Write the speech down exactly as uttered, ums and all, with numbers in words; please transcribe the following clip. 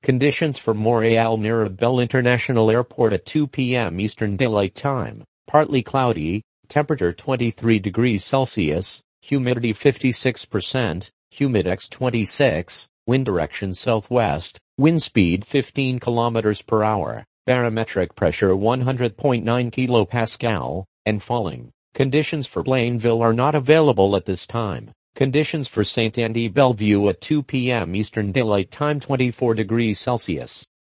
Conditions for Montreal Mirabel International Airport at two p m Eastern Daylight Time. Partly cloudy, temperature twenty-three degrees Celsius, humidity fifty-six percent, humidex twenty-six, wind direction southwest, wind speed fifteen kilometers per hour, barometric pressure one hundred point nine kilopascal, and falling. Conditions for Blainville are not available at this time. Conditions for Saint-Andy Bellevue at two p m Eastern Daylight Time twenty-four degrees Celsius.